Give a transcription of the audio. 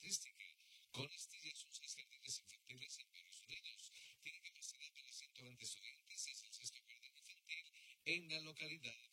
turística. Con Estilla son 6 jardines infantiles en varios sureños. Tiene capacidad para 120 estudiantes y es el sexto jardín infantil en la localidad.